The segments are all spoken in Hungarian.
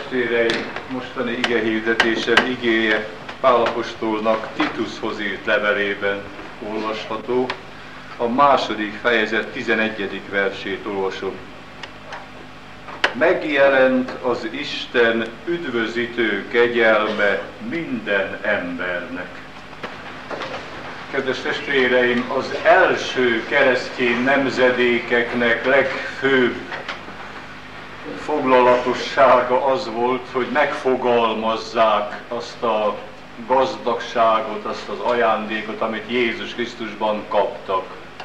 Testvéreim, mostani igehirdetésem igéje Pál apostolnak Titushoz írt levelében olvasható. A második fejezet 11. versét olvasom. Megjelent az Isten üdvözítő kegyelme minden embernek. Kedves testvéreim, az első keresztény nemzedékeknek legfőbb foglalatossága az volt, hogy megfogalmazzák azt a gazdagságot, azt az ajándékot, amit Jézus Krisztusban kaptak.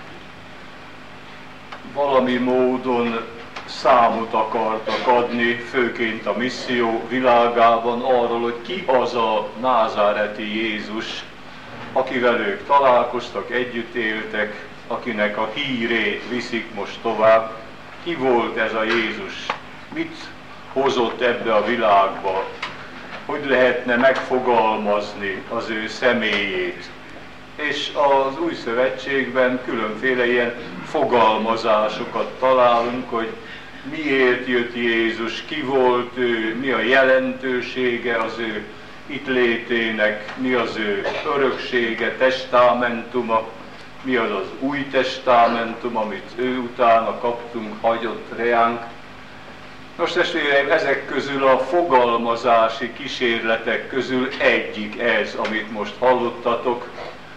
Valami módon számot akartak adni, főként a misszió világában arról, hogy ki az a názáreti Jézus, akivel ők találkoztak, együtt éltek, akinek a hírét viszik most tovább. Ki volt ez a Jézus? Mit hozott ebbe a világba? Hogy lehetne megfogalmazni az ő személyét? És az Új Szövetségben különféle ilyen fogalmazásokat találunk, hogy miért jött Jézus, ki volt ő, mi a jelentősége az ő itt létének, mi az ő öröksége, testamentuma, mi az az új testamentum, amit ő utána kaptunk, hagyott reánk. Nos, testvéreim, ezek közül a fogalmazási kísérletek közül egyik ez, amit most hallottatok.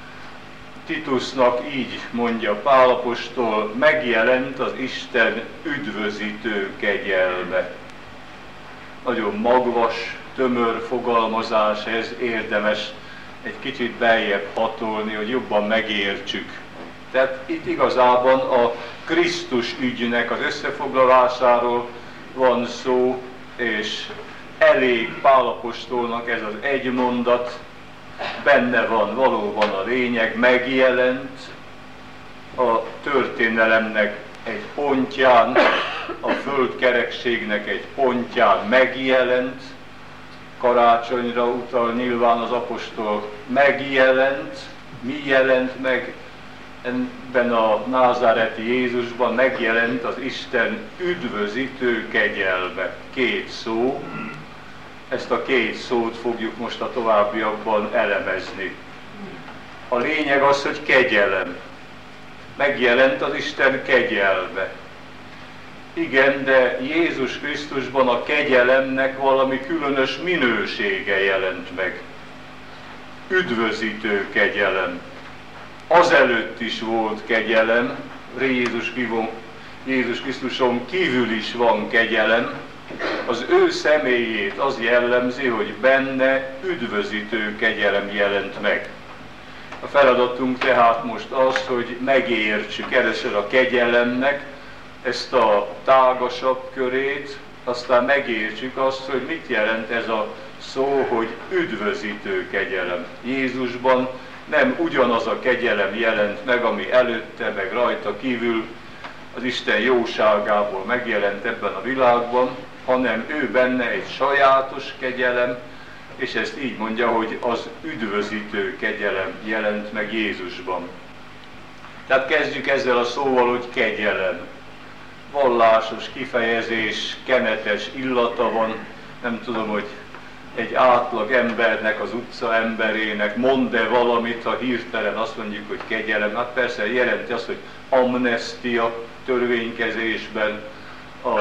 Titusnak így mondja Pál apostol, megjelent az Isten üdvözítő kegyelme. Nagyon magvas, tömör fogalmazás ez, érdemes egy kicsit beljebb hatolni, hogy jobban megértsük. Tehát itt igazában a Krisztus ügynek az összefoglalásáról van szó, és elég Pál apostolnak ez az egy mondat, benne van valóban a lényeg, megjelent a történelemnek egy pontján, a földkerekségnek egy pontján megjelent, karácsonyra utal nyilván az apostol, megjelent, mi jelent meg ebben a názáreti Jézusban, megjelent az Isten üdvözítő kegyelme. Két szó, ezt a két szót fogjuk most a továbbiakban elemezni. A lényeg az, hogy kegyelem. Megjelent az Isten kegyelme. Igen, de Jézus Krisztusban a kegyelemnek valami különös minősége jelent meg. Üdvözítő kegyelem. Azelőtt is volt kegyelem, Jézus Krisztuson kívül is van kegyelem. Az ő személyét az jellemzi, hogy benne üdvözítő kegyelem jelent meg. A feladatunk tehát most az, hogy megértsük először a kegyelemnek ezt a tágasabb körét, aztán megértsük azt, hogy mit jelent ez a szó, hogy üdvözítő kegyelem. Jézusban nem ugyanaz a kegyelem jelent meg, ami előtte, meg rajta kívül az Isten jóságából megjelent ebben a világban, hanem ő benne egy sajátos kegyelem, és ezt így mondja, hogy az üdvözítő kegyelem jelent meg Jézusban. Tehát kezdjük ezzel a szóval, hogy kegyelem. Vallásos kifejezés, kenetes illata van, nem tudom, hogy egy átlag embernek, az utca emberének mond-e valamit, ha hirtelen azt mondjuk, hogy kegyelem. Hát persze jelenti azt, hogy amnestia törvénykezésben, a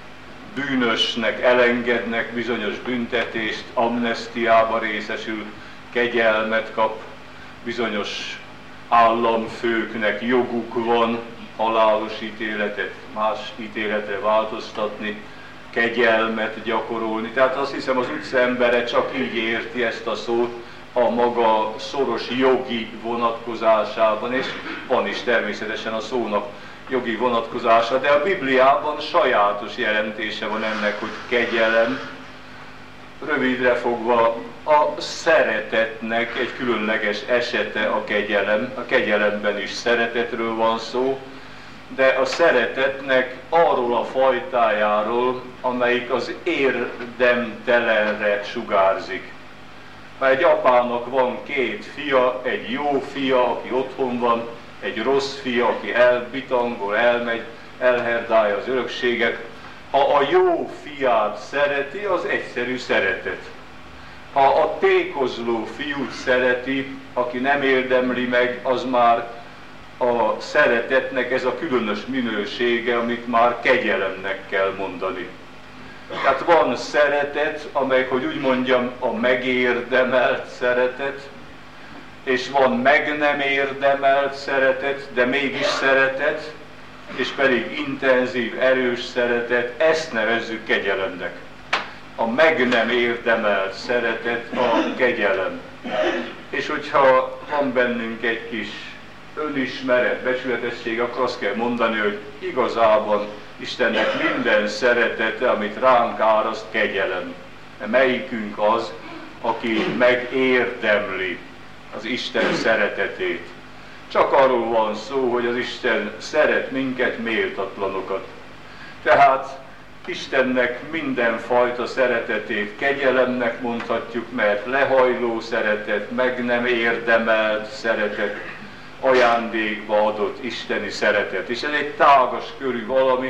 bűnösnek elengednek bizonyos büntetést, amnestiába részesül, kegyelmet kap, bizonyos államfőknek joguk van halálos ítéletet, más ítéletre változtatni, kegyelmet gyakorolni. Tehát azt hiszem, az utca embere csak így érti ezt a szót a maga szoros jogi vonatkozásában, és van is természetesen a szónak jogi vonatkozása, de a Bibliában sajátos jelentése van ennek, hogy kegyelem. Rövidre fogva a szeretetnek egy különleges esete a kegyelem. A kegyelemben is szeretetről van szó, de a szeretetnek arról a fajtájáról, amelyik az érdemtelenre sugárzik. Ha egy apának van két fia, egy jó fia, aki otthon van, egy rossz fia, aki elbitangol, elmegy, elherdálja az örökséget, Ha a jó fiát szereti, az egyszerű szeretet. Ha a tékozló fiút szereti, aki nem érdemli meg, az már a szeretetnek ez a különös minősége, amit már kegyelemnek kell mondani. Tehát van szeretet, amely, hogy úgy mondjam, a megérdemelt szeretet, és van meg nem érdemelt szeretet, de mégis szeretet, és pedig intenzív, erős szeretet, ezt nevezzük kegyelemnek. A meg nem érdemelt szeretet a kegyelem. És hogyha van bennünk egy kis önismeret, becsületesség, akkor azt kell mondani, hogy igazában Istennek minden szeretete, amit ránk áraszt, kegyelem. Melyikünk az, aki megérdemli az Isten szeretetét. Csak arról van szó, hogy az Isten szeret minket, méltatlanokat. Tehát Istennek mindenfajta szeretetét kegyelemnek mondhatjuk, mert lehajló szeretet, meg nem érdemelt szeretet, ajándékba adott isteni szeretet. És ez egy tágas körű valami.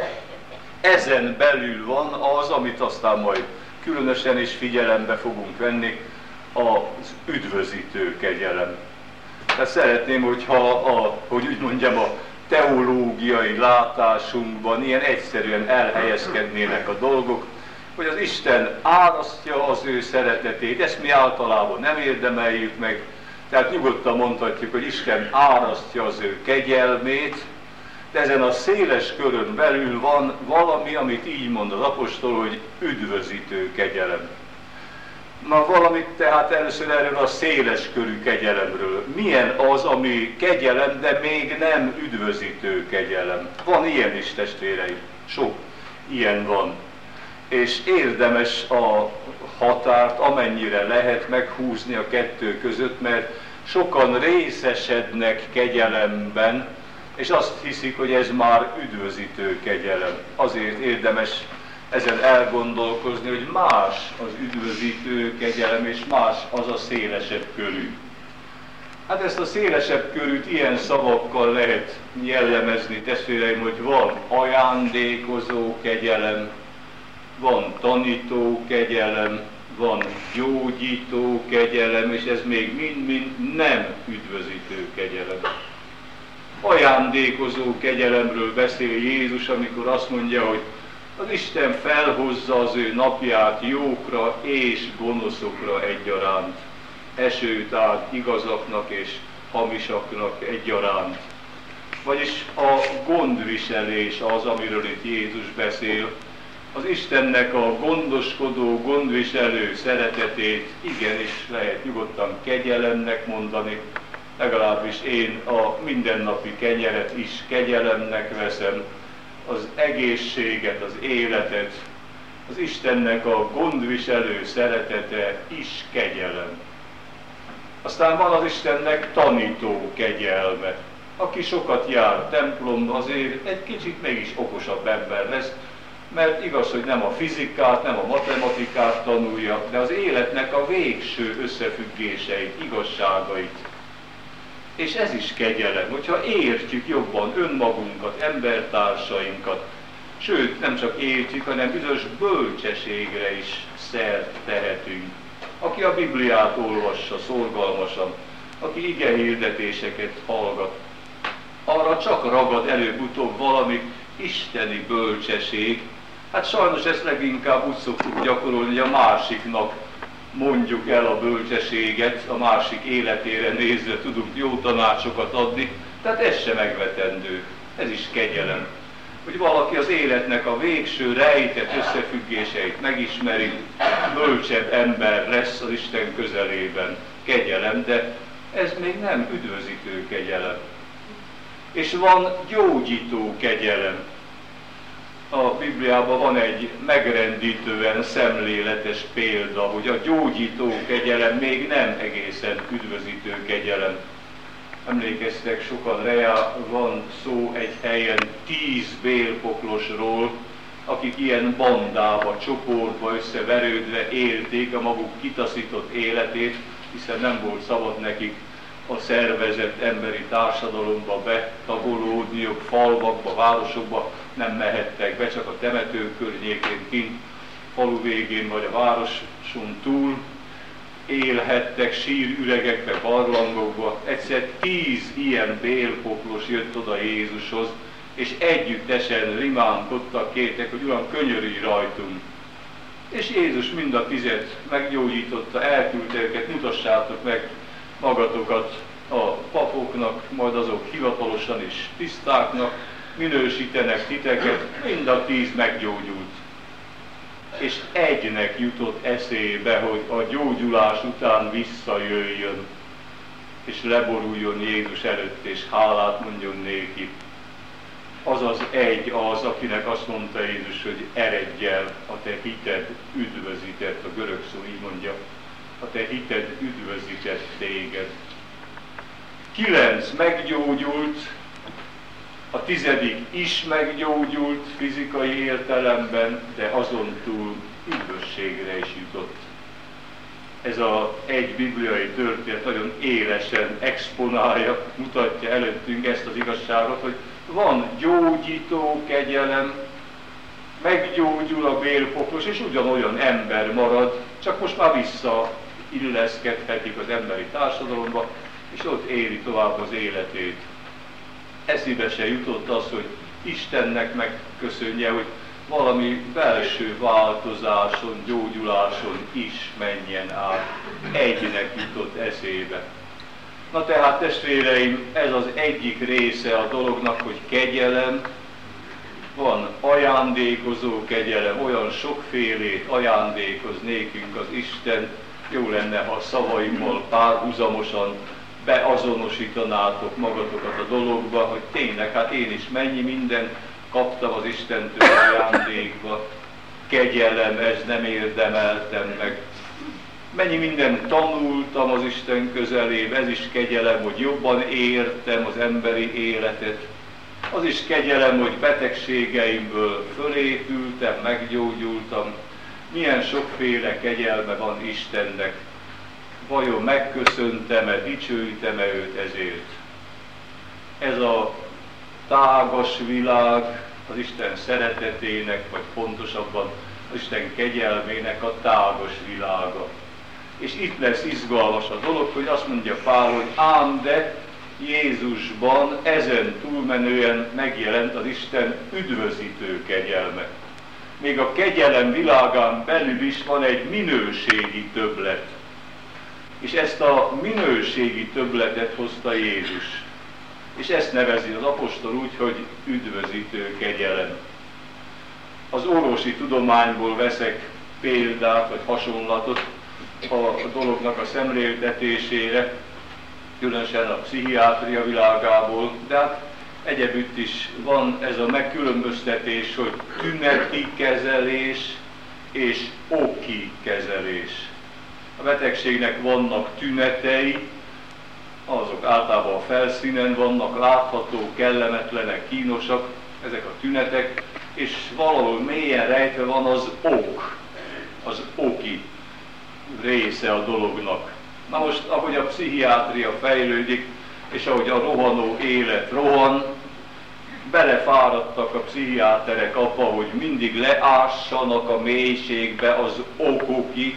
Ezen belül van az, amit aztán majd különösen is figyelembe fogunk venni, az üdvözítő kegyelem. Tehát szeretném, hogyha hogy úgy mondjam, a teológiai látásunkban ilyen egyszerűen elhelyezkednének a dolgok, hogy az Isten árasztja az ő szeretetét, ezt mi általában nem érdemeljük meg, tehát nyugodtan mondhatjuk, hogy Isten árasztja az ő kegyelmét, de ezen a széles körön belül van valami, amit így mond az apostol, hogy üdvözítő kegyelem. Na valamit tehát először erről a széles körű kegyelemről. Milyen az, ami kegyelem, de még nem üdvözítő kegyelem? Van ilyen is, testvéreim, sok ilyen van. És érdemes a határt amennyire lehet meghúzni a kettő között, mert sokan részesednek kegyelemben, és azt hiszik, hogy ez már üdvözítő kegyelem. Azért érdemes ezen elgondolkozni, hogy más az üdvözítő kegyelem, és más az a szélesebb körű. Hát ezt a szélesebb körűt ilyen szavakkal lehet jellemezni, testvéreim, hogy van ajándékozó kegyelem, van tanító kegyelem, van gyógyító kegyelem, és ez még mind-mind nem üdvözítő kegyelem. Ajándékozó kegyelemről beszél Jézus, amikor azt mondja, hogy az Isten felhozza az ő napját jókra és gonoszokra egyaránt. Esőt ad igazaknak és hamisaknak egyaránt. Vagyis a gondviselés az, amiről itt Jézus beszél. Az Istennek a gondoskodó, gondviselő szeretetét igenis lehet nyugodtan kegyelemnek mondani, legalábbis én a mindennapi kenyeret is kegyelemnek veszem, az egészséget, az életet, az Istennek a gondviselő szeretete is kegyelem. Aztán van az Istennek tanító kegyelme. Aki sokat jár templomba, azért egy kicsit mégis okosabb ember lesz, mert igaz, hogy nem a fizikát, nem a matematikát tanulja, de az életnek a végső összefüggéseit, igazságait. És ez is kegyelem, hogyha értjük jobban önmagunkat, embertársainkat, sőt, nem csak értjük, hanem bizonyos bölcsességre is szert tehetünk. Aki a Bibliát olvassa szorgalmasan, aki igehirdetéseket hallgat, arra csak ragad előbb-utóbb valami isteni bölcsesség. Hát sajnos ezt leginkább úgy szoktuk gyakorolni, hogy a másiknak mondjuk el a bölcsességet, a másik életére nézve tudunk jó tanácsokat adni, tehát ez sem megvetendő, ez is kegyelem. Hogy valaki az életnek a végső rejtett összefüggéseit megismeri, bölcsebb ember lesz az Isten közelében, kegyelem, de ez még nem üdvözítő kegyelem. És van gyógyító kegyelem. A Bibliában van egy megrendítően szemléletes példa, hogy a gyógyító kegyelem még nem egészen üdvözítő kegyelem. Emlékeztek sokan rá, van szó egy helyen 10 bélpoklosról, akik ilyen bandába, csoportba összeverődve élték a maguk kitaszított életét, hiszen nem volt szabad nekik a szervezett emberi társadalomba betagolódniuk, falvakba, városokba, nem mehettek be, csak a temető környékén, kint, falu végén vagy a városon túl élhettek sírüregekbe, barlangokba. Egyszer 10 ilyen bélpoklos jött oda Jézushoz, és együttesen rimánkodtak, kértek, hogy Uram, könyörülj rajtunk. És Jézus mind a 10 meggyógyította, elküldte őket, mutassátok meg magatokat a papoknak, majd azok hivatalosan is tisztáknak, minősítenek titeket, mind a 10 meggyógyult. És egynek jutott eszébe, hogy a gyógyulás után visszajöjjön, és leboruljon Jézus előtt, és hálát mondjon néki. Az az egy az, akinek azt mondta Jézus, hogy eredj el, a te hited üdvözített, a görög szó így mondja, a te hited üdvözített téged. 9 meggyógyult, a 10. is meggyógyult fizikai értelemben, de azon túl üdvösségre is jutott. Ez az egy bibliai történet nagyon élesen exponálja, mutatja előttünk ezt az igazságot, hogy van gyógyító kegyelem, meggyógyul a bélpoklos, és ugyanolyan ember marad, csak most már visszailleszkedhetik az emberi társadalomba, és ott éli tovább az életét. Eszébe se jutott az, hogy Istennek megköszönje, hogy valami belső változáson, gyógyuláson is menjen át. Egynek jutott eszébe. Na tehát, testvéreim, ez az egyik része a dolognak, hogy kegyelem, van ajándékozó kegyelem, olyan sokfélét ajándékoz nékünk az Isten, jó lenne, ha szavaimmal párhuzamosan beazonosítanátok magatokat a dologba, hogy tényleg, hát én is mennyi mindent kaptam az Istentől ajándékba, kegyelem, ez nem érdemeltem meg. Mennyi mindent tanultam az Isten közelébe, ez is kegyelem, hogy jobban értem az emberi életet. Az is kegyelem, hogy betegségeimből fölépültem, meggyógyultam. Milyen sokféle kegyelme van Istennek. Vajon megköszöntem-e, dicsőítem-e őt ezért? Ez a tágas világ az Isten szeretetének, vagy pontosabban az Isten kegyelmének a tágas világa. És itt lesz izgalmas a dolog, hogy azt mondja Pál, hogy ám de Jézusban ezen túlmenően megjelent az Isten üdvözítő kegyelme. Még a kegyelem világán belül is van egy minőségi többlet. És ezt a minőségi többletet hozta Jézus. És ezt nevezi az apostol úgy, hogy üdvözítő kegyelem. Az orvosi tudományból veszek példát, vagy hasonlatot a dolognak a szemléltetésére, különösen a pszichiátria világából, de hát egyebütt is van ez a megkülönböztetés, hogy tüneti kezelés és oki kezelés. A betegségnek vannak tünetei, azok általában a felszínen vannak, látható, kellemetlenek, kínosak, ezek a tünetek, és valahol mélyen rejtve van az ok, az oki része a dolognak. Na most, ahogy a pszichiátria fejlődik, és ahogy a rohanó élet rohan, belefáradtak a pszichiáterek abba, hogy mindig leássanak a mélységbe az okokig,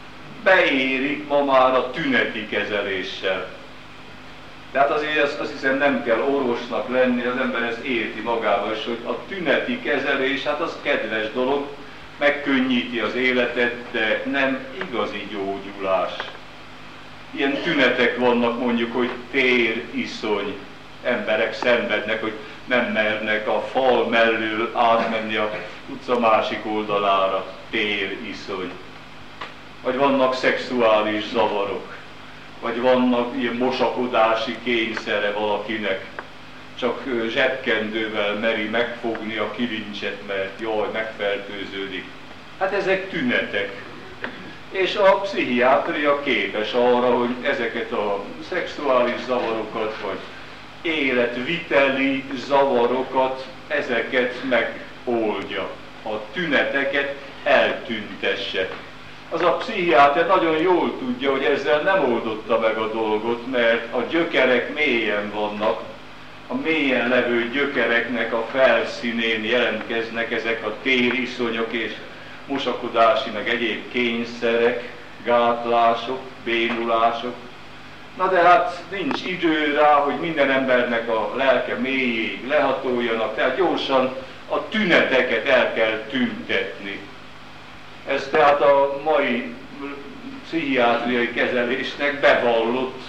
beérik ma már a tüneti kezeléssel. Tehát azért azt hiszem nem kell orvosnak lenni, az ember ezt érti magával is, hogy a tüneti kezelés, hát az kedves dolog, megkönnyíti az életet, de nem igazi gyógyulás. Ilyen tünetek vannak, mondjuk, hogy tériszony. Emberek szenvednek, hogy nem mernek a fal mellől átmenni a utca másik oldalára. Tériszony. Vagy vannak szexuális zavarok. Vagy vannak ilyen mosakodási kényszere valakinek. Csak zsebkendővel meri megfogni a kilincset, mert jaj, megfertőződik. Hát ezek tünetek. És a pszichiátria képes arra, hogy ezeket a szexuális zavarokat, vagy életviteli zavarokat, ezeket megoldja. A tüneteket eltüntesse. Az a pszichiáter nagyon jól tudja, hogy ezzel nem oldotta meg a dolgot, mert a gyökerek mélyen vannak, a mélyen levő gyökereknek a felszínén jelentkeznek ezek a tériszonyok és mosakodási, meg egyéb kényszerek, gátlások, bénulások. Na de hát nincs idő rá, hogy minden embernek a lelke mélyéig lehatoljanak, tehát gyorsan a tüneteket el kell tüntetni. Ez tehát a mai pszichiátriai kezelésnek bevallott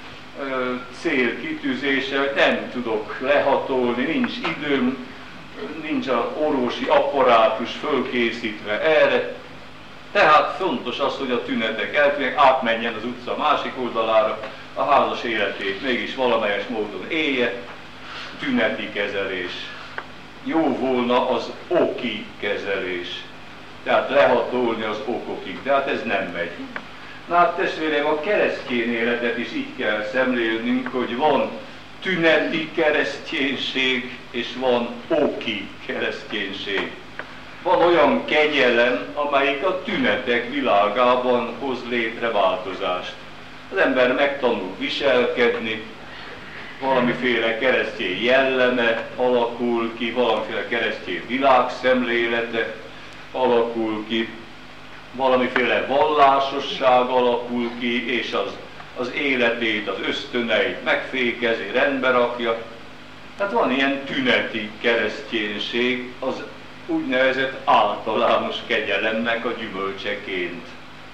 célkitűzése, hogy nem tudok lehatolni, nincs időm, nincs az orvosi apparátus fölkészítve erre. Tehát fontos az, hogy a tünetek eltűnjenek, átmenjen az utca másik oldalára, a házas életét mégis valamelyes módon élje. Tüneti kezelés. Jó volna az oki kezelés. Tehát lehatolni az okokig, de hát ez nem megy. Na hát testvéreim, a keresztény életet is így kell szemlélnünk, hogy van tüneti kereszténység, és van oki kereszténység. Van olyan kegyelem, amelyik a tünetek világában hoz létre változást. Az ember megtanul viselkedni, valamiféle keresztény jelleme alakul ki, valamiféle keresztény világszemlélete alakul ki, valamiféle vallásosság alakul ki, és az életét, az ösztöneit megfékezi, rendbe rakja. Tehát van ilyen tüneti kereszténység, az úgynevezett általános kegyelemnek a gyümölcseként.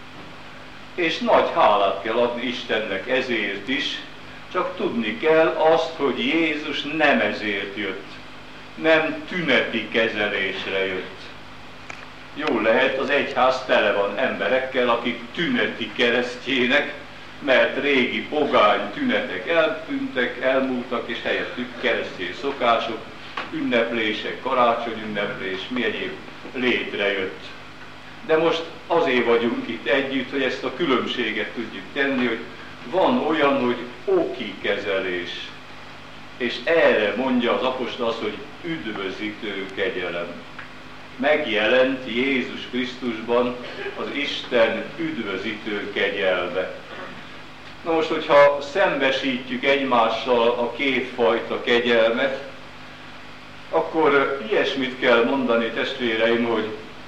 És nagy hálát kell adni Istennek ezért is, csak tudni kell azt, hogy Jézus nem ezért jött, nem tüneti kezelésre jött. Jól lehet, az egyház tele van emberekkel, akik tüneti keresztjének, mert régi pogány tünetek eltűntek, elmúltak, és helyettük keresztény szokások, ünneplések, karácsonyünneplés, mi egyéb létrejött. De most azért vagyunk itt együtt, hogy ezt a különbséget tudjuk tenni, hogy van olyan, hogy oki kezelés, és erre mondja az apostol azt, hogy üdvözítő kegyelem. Megjelent Jézus Krisztusban az Isten üdvözítő kegyelme. Na most, hogyha szembesítjük egymással a kétfajta kegyelmet, akkor ilyesmit kell mondani, testvéreim, hogy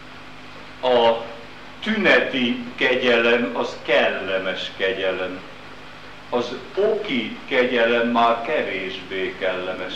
a tüneti kegyelem az kellemes kegyelem. Az oki kegyelem már kevésbé kellemes.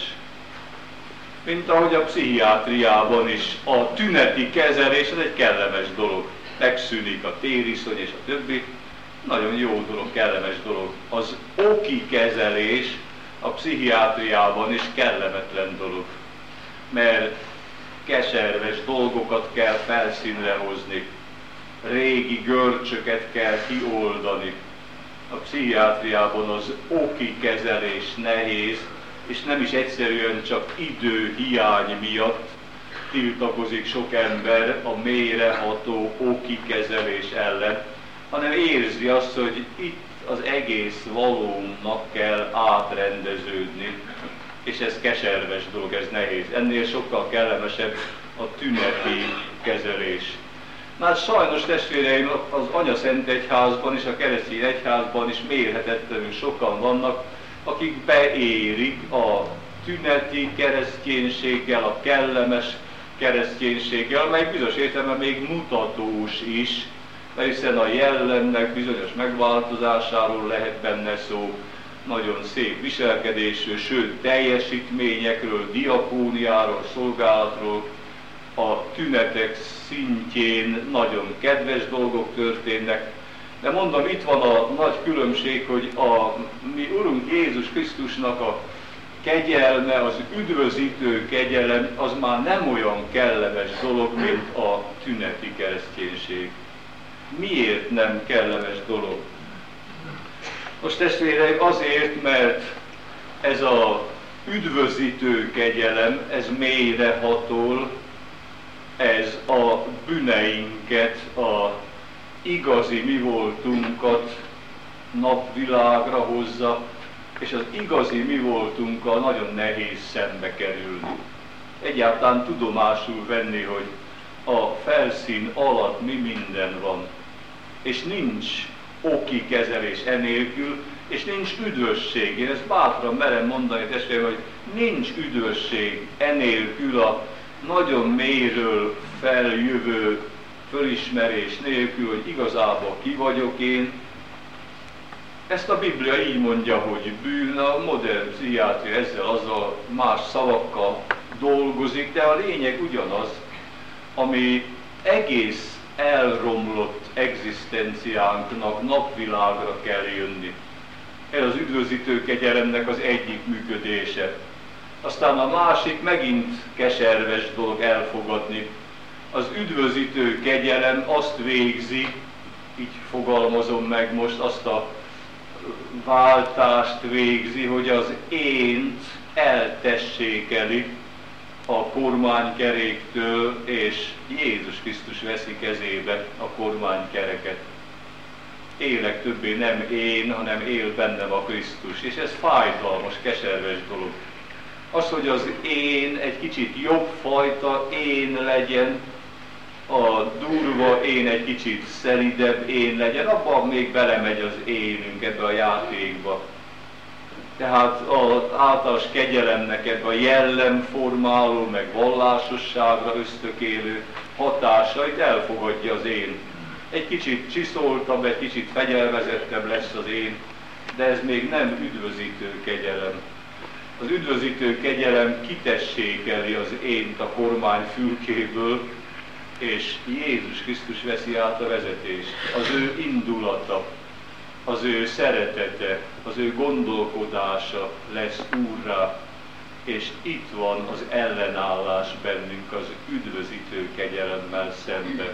Mint ahogy a pszichiátriában is a tüneti kezelés az egy kellemes dolog. Megszűnik a tériszony és a többi. Nagyon jó dolog, kellemes dolog. Az oki kezelés a pszichiátriában is kellemetlen dolog. Mert keserves dolgokat kell felszínre hozni. Régi görcsöket kell kioldani. A pszichiátriában az oki kezelés nehéz, és nem is egyszerűen csak időhiány miatt tiltakozik sok ember a mélyreható oki kezelés ellen, hanem érzi azt, hogy itt az egész valónak kell átrendeződni, és ez keserves dolog, ez nehéz. Ennél sokkal kellemesebb a tüneti kezelés. Hát sajnos testvéreim, az Anyaszent Egyházban és a keresztény egyházban is mérhetetlenül sokan vannak, akik beérik a tüneti kereszténységgel, a kellemes kereszténységgel, amely bizonyos értelemben még mutatós is, mert hiszen a jellemnek bizonyos megváltozásáról lehet benne szó, nagyon szép viselkedésről, sőt teljesítményekről, diakóniáról, szolgálatról, a tünetek szintjén nagyon kedves dolgok történnek, de mondom, itt van a nagy különbség, hogy a mi Urunk Jézus Krisztusnak a kegyelme, az üdvözítő kegyelem, az már nem olyan kellemes dolog, mint a tüneti kereszténység. Miért nem kellemes dolog? Most testvéreim, azért, mert ez a üdvözítő kegyelem, ez mélyre hatol, ez a bűneinket, a igazi mi voltunkat napvilágra hozza, és az igazi mi voltunkkal nagyon nehéz szembe kerülni. Egyáltalán tudomásul venni, hogy a felszín alatt mi minden van, és nincs oki kezelés enélkül, és nincs üdvösség. Én ezt bátran merem mondani, testvérem, hogy nincs üdvösség enélkül, a nagyon mélyről feljövő fölismerés nélkül, hogy igazából ki vagyok én. Ezt a Biblia így mondja, hogy bűn, a modern pszichiátria ezzel-azzal más szavakkal dolgozik, de a lényeg ugyanaz, ami egész elromlott egzisztenciánknak napvilágra kell jönni. Ez az üdvözítő kegyelemnek az egyik működése. Aztán a másik megint keserves dolog elfogadni. Az üdvözítő kegyelem azt végzi, így fogalmazom meg most, azt a váltást végzi, hogy az ént eltessékeli a kormánykeréktől, és Jézus Krisztus veszi kezébe a kormánykereket. Élek többé nem én, hanem él bennem a Krisztus. És ez fájdalmas, keserves dolog. Az, hogy az én egy kicsit jobb fajta én legyen, a durva én egy kicsit szelidebb én legyen, abban még belemegy az énünk ebbe a játékba. Tehát az általános kegyelemnek ebbe a jellemformáló, meg vallásosságra ösztökélő hatásait elfogadja az én. Egy kicsit csiszoltabb, egy kicsit fegyelmezettebb lesz az én, de ez még nem üdvözítő kegyelem. Az üdvözítő kegyelem kitessékeli az ént a kormány fülkéből, és Jézus Krisztus veszi át a vezetést. Az ő indulata, az ő szeretete, az ő gondolkodása lesz úrrá, és itt van az ellenállás bennünk az üdvözítő kegyelemmel szemben.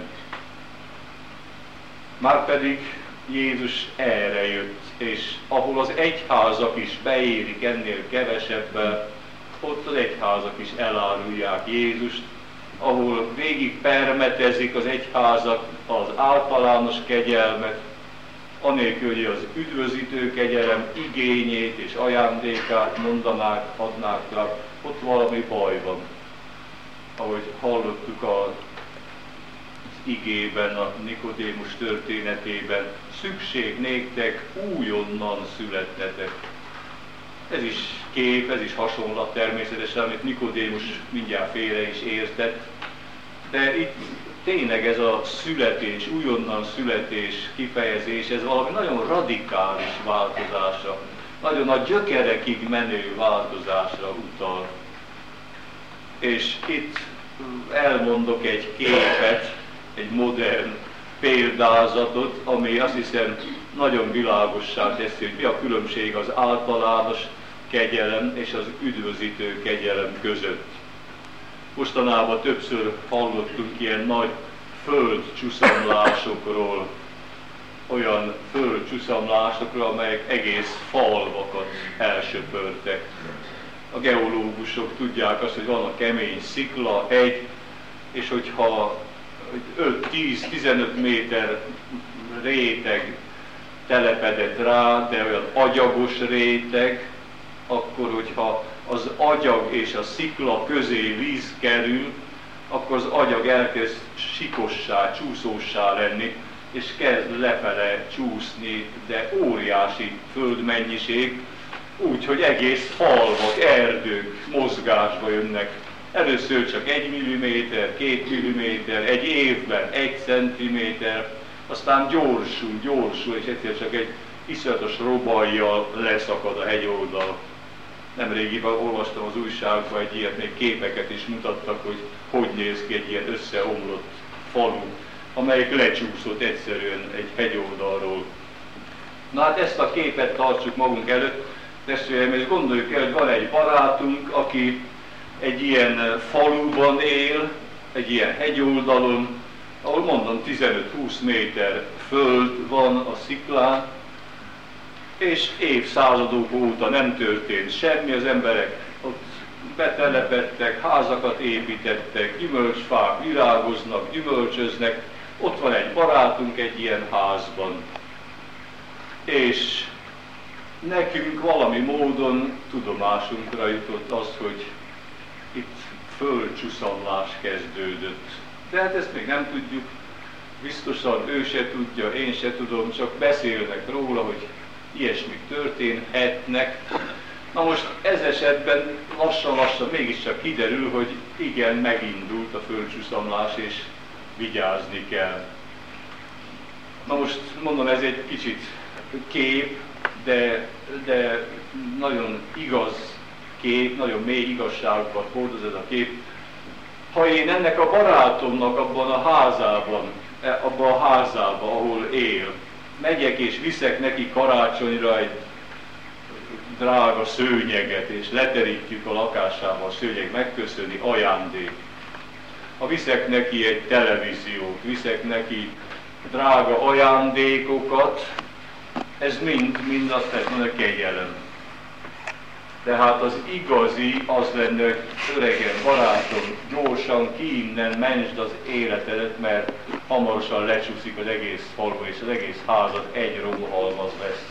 Márpedig Jézus erre jött, és ahol az egyházak is beérik ennél kevesebbel, ott az egyházak is elárulják Jézust, ahol végig permetezik az egyházak az általános kegyelmet, anélkül, hogy az üdvözítő kegyelem igényét és ajándékát mondanák, adnák rá, ott valami baj van. Ahogy hallottuk az igében, a Nikodémus történetében, szükség néktek újonnan születnetek. Ez is kép, ez is hasonlat természetesen, amit Nikodémus mindjárt félre is értett, de itt tényleg ez a születés, újonnan születés kifejezés, ez valami nagyon radikális változásra, nagyon a gyökerekig menő változásra utal. És itt elmondok egy képet, egy modern példázatot, ami azt hiszem nagyon világossá teszi, hogy mi a különbség az általános kegyelem és az üdvözítő kegyelem között. Mostanában többször hallottunk ilyen nagy földcsúszamlásokról, olyan földcsúszamlásokról, amelyek egész falvakat elsöpörtek. A geológusok tudják azt, hogy van a kemény szikla, hegy, és hogyha 5-10-15 méter réteg telepedett rá, de olyan agyagos réteg, akkor hogyha az agyag és a szikla közé víz kerül, akkor az agyag elkezd sikossá, csúszóssá lenni, és kezd lefele csúszni, de óriási földmennyiség, úgyhogy egész falvak, erdők mozgásba jönnek. Először csak 1 mm, 2 mm, egy évben 1 cm, aztán gyorsul, és egyszer csak egy iszonyatos robajjal leszakad a hegyoldal. Nemrégiben olvastam az újságban egy ilyet, még képeket is mutattak, hogy néz ki egy ilyen összeomlott falu, amelyik lecsúszott egyszerűen egy hegyoldalról. Na hát ezt a képet tartsuk magunk előtt, testvéreim, és gondoljuk el, hogy van egy barátunk, aki egy ilyen faluban él, egy ilyen hegyoldalon, ahol mondom 15-20 méter föld van a sziklán, és évszázadok óta nem történt semmi, az emberek ott betelepedtek, házakat építettek, gyümölcsfák virágoznak, gyümölcsöznek, ott van egy barátunk egy ilyen házban. És nekünk valami módon tudomásunkra jutott az, hogy itt földcsúszamlás kezdődött. De hát ezt még nem tudjuk, biztosan ő se tudja, én se tudom, csak beszélnek róla, hogy ilyesmik történhetnek. Na most ez esetben lassan-lassan mégiscsak kiderül, hogy igen, megindult a földcsúszamlás, és vigyázni kell. Na most mondom, ez egy kicsit kép, de nagyon igaz kép, nagyon mély igazságokat hordoz ez a kép. Ha én ennek a barátomnak abban a házában, ahol él, megyek és viszek neki karácsonyra egy drága szőnyeget, és leterítjük a lakásába a szőnyeg megköszöni, ajándék. Ha viszek neki egy televíziót, viszek neki drága ajándékokat, ez mind azt lehet mondani, kegyelem. De hát az igazi az lenne, hogy öregen barátom, gyorsan ki innen, mentsd az életedet, mert hamarosan lecsúszik az egész falva, és az egész házad egy romhalmaz lesz.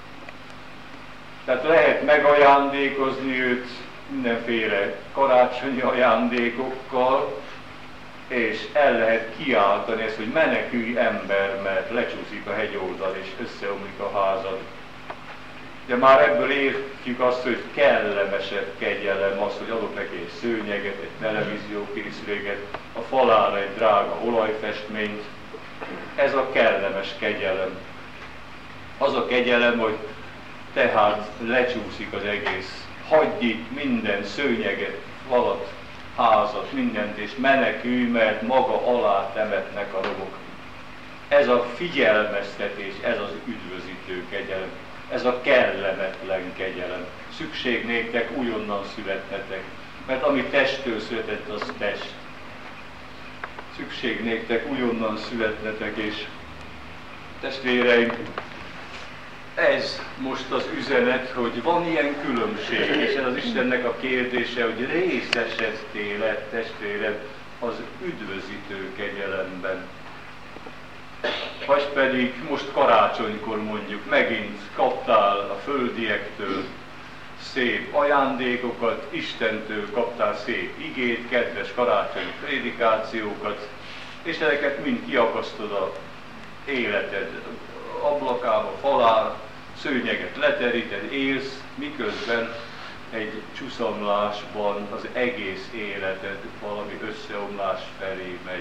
Tehát lehet megajándékozni őt mindenféle karácsonyi ajándékokkal, és el lehet kiáltani ezt, hogy menekülj ember, mert lecsúszik a hegyoldal és összeomlik a házad. De már ebből értjük azt, hogy kellemesebb kegyelem az, hogy adok neki egy szőnyeget, egy televíziókészüléket, a falára egy drága olajfestményt. Ez a kellemes kegyelem. Az a kegyelem, hogy tehát lecsúszik az egész. Hagyj itt minden szőnyeget, falat, házat, mindent, és menekülj, mert maga alá temetnek a romok. Ez a figyelmeztetés, ez az üdvözítő kegyelem. Ez a kellemetlen kegyelem. Szükség néktek újonnan születnetek, mert ami testtől született, az test. Szükség néktek újonnan születnetek, és testvéreim, ez most az üzenet, hogy van ilyen különbség, és ez az Istennek a kérdése, hogy részesedtél-e, testvérem, az üdvözítő kegyelemben. Vagy pedig most karácsonykor mondjuk megint kaptál a földiektől szép ajándékokat, Istentől kaptál szép igét, kedves karácsonyi prédikációkat, és ezeket mind kiakasztod a életed ablakába, falára, szőnyeget leteríted, élsz, miközben egy csúszamlásban az egész életed valami összeomlás felé megy.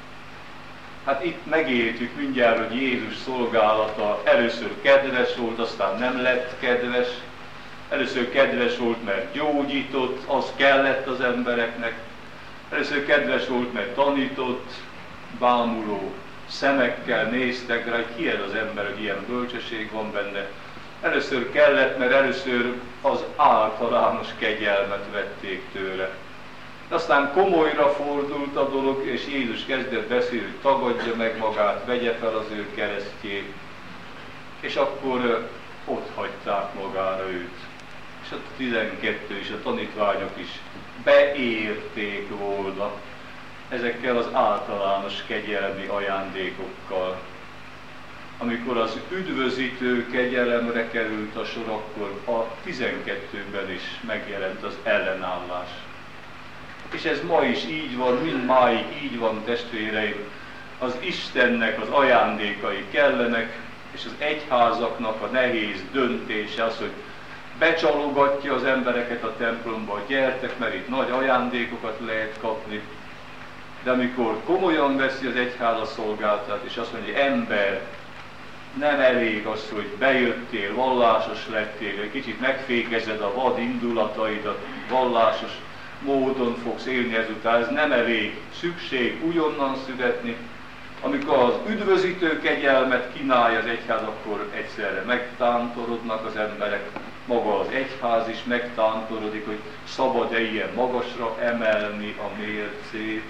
Hát itt megértjük mindjárt, hogy Jézus szolgálata először kedves volt, aztán nem lett kedves. Először kedves volt, mert gyógyított, az kellett az embereknek. Először kedves volt, mert tanított, bámuló szemekkel néztek rá, hogy ki ez az ember, hogy ilyen bölcsesség van benne. Először kellett, mert először az általános kegyelmet vették tőle. Aztán komolyra fordult a dolog, és Jézus kezdett beszélni, hogy tagadja meg magát, vegye fel az ő keresztjét, és akkor ott hagyták magára őt. És ott a 12 és a tanítványok is beérték volna ezekkel az általános kegyelmi ajándékokkal. Amikor az üdvözítő kegyelemre került a sor, akkor a 12-ben is megjelent az ellenállás. És ez ma is így van, mindmáig így van, testvéreim. Az Istennek az ajándékai kellenek, és az egyházaknak a nehéz döntése az, hogy becsalogatja az embereket a templomba, gyertek, mert itt nagy ajándékokat lehet kapni. De amikor komolyan veszi az egyház a szolgáltat, és azt mondja, hogy ember, nem elég az, hogy bejöttél, vallásos lettél, egy kicsit megfékezed a vad indulataidat, vallásos módon fogsz élni ezután, ez nem elég, szükség újonnan születni. Amikor az üdvözítő kegyelmet kínálja az egyház, akkor egyszerre megtántorodnak az emberek, maga az egyház is megtántorodik, hogy szabad-e ilyen magasra emelni a mércét.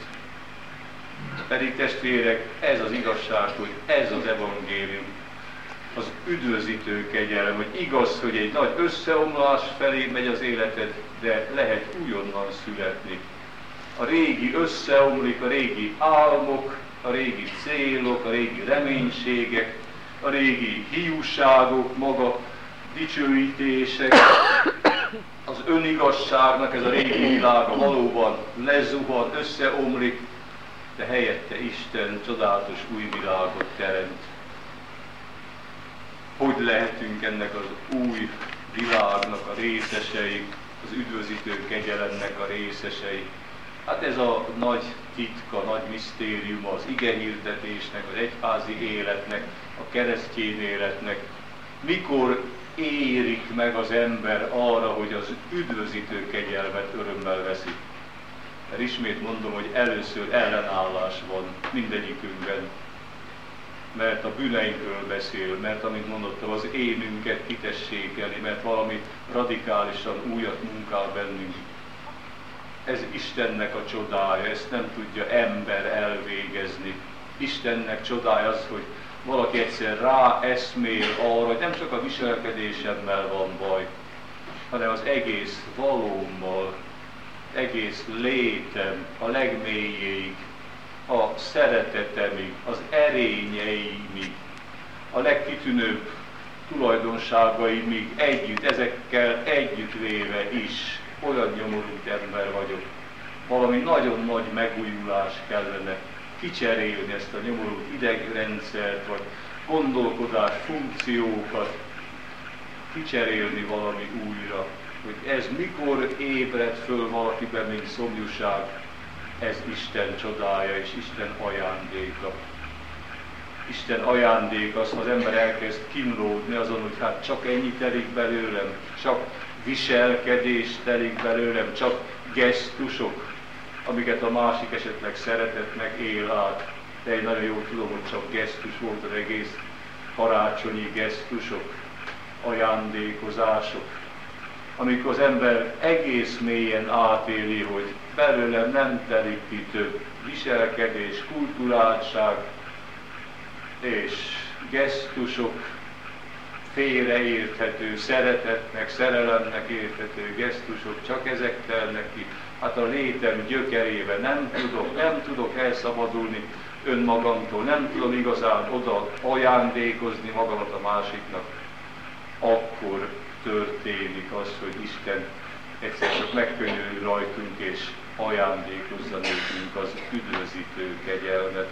Pedig testvérek, ez az igazság, hogy ez az evangélium, az üdvözítő kegyelem, hogy igaz, hogy egy nagy összeomlás felé megy az életed, de lehet újonnan születni. A régi összeomlik, a régi álmok, a régi célok, a régi reménységek, a régi hiúságok, maga dicsőítések, az önigazságnak ez a régi világa valóban lezuhan, összeomlik, de helyette Isten csodálatos új világot teremt. Hogy lehetünk ennek az új világnak a részesei, az üdvözítő kegyelemnek a részesei? Hát ez a nagy titka, nagy misztérium az igehirdetésnek, az egyházi életnek, a keresztény életnek. Mikor érik meg az ember arra, hogy az üdvözítő kegyelmet örömmel veszi? Mert ismét mondom, hogy először ellenállás van mindegyikünkben. Mert a bűneinkről beszél, mert amit mondottam, az énünket kitessékeli, mert valami radikálisan újat munkál bennünk. Ez Istennek a csodája, ezt nem tudja ember elvégezni. Istennek csodája az, hogy valaki egyszer ráeszmél arra, hogy nem csak a viselkedésemmel van baj, hanem az egész valómmal, egész létem, a legmélyéig, a szeretetemig, az erényeimig, a legkitűnőbb tulajdonságaimig együtt, ezekkel együttvéve is olyan nyomorult ember vagyok. Valami nagyon nagy megújulás kellene, kicserélni ezt a nyomorult idegrendszert, vagy gondolkodás funkciókat, kicserélni valami újra, hogy ez mikor ébred föl valakiben, mint szomjúság, ez Isten csodája és Isten ajándéka. Isten ajándék az, ha az ember elkezd kínlódni azon, hogy hát csak ennyi telik belőlem, csak viselkedés telik belőlem, csak gesztusok, amiket a másik esetleg szeretetnek él át. De én nagyon jól tudom, hogy csak gesztus volt az egész, karácsonyi gesztusok, ajándékozások. Amikor az ember egész mélyen átéli, hogy belőlem nem telik ki több viselkedés, kulturáltság és gesztusok, félreérthető, szeretetnek, szerelemnek érthető gesztusok, csak ezek telnek ki. Hát a létem gyökerébe nem tudok elszabadulni önmagamtól, nem tudom igazán oda ajándékozni magamat a másiknak. Akkor történik az, hogy Isten egyszer csak megkönyörül rajtunk, és ajándékozza nekünk az üdvözítő kegyelmet.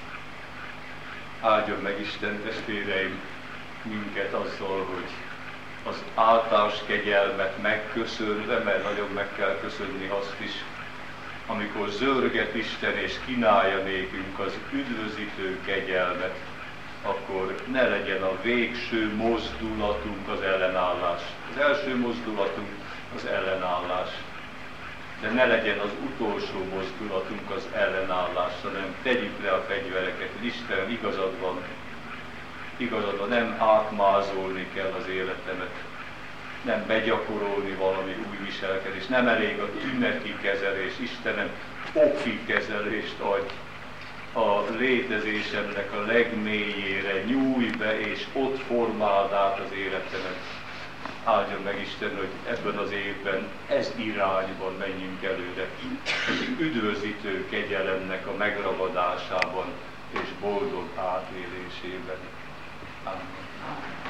Áldjon meg Isten, testvéreim, minket azzal, hogy az általános kegyelmet megköszönve, mert nagyon meg kell köszönni azt is, amikor zörget Isten és kínálja nékünk az üdvözítő kegyelmet, akkor ne legyen a végső mozdulatunk az ellenállás. Az első mozdulatunk az ellenállás. De ne legyen az utolsó mozdulatunk az ellenállás, hanem tegyük le a fegyvereket, hogy Isten igazad van, nem átmázolni kell az életemet, nem begyakorolni valami új viselkedést, nem elég a tüneti kezelés, Istenem oki kezelést adj, a létezésemnek a legmélyére nyújj be, és ott formáld át az életemet. Áldjon meg Isten, hogy ebben az évben ez irányban menjünk előre, az üdvözítő kegyelemnek a megragadásában és boldog átélésében. Amen.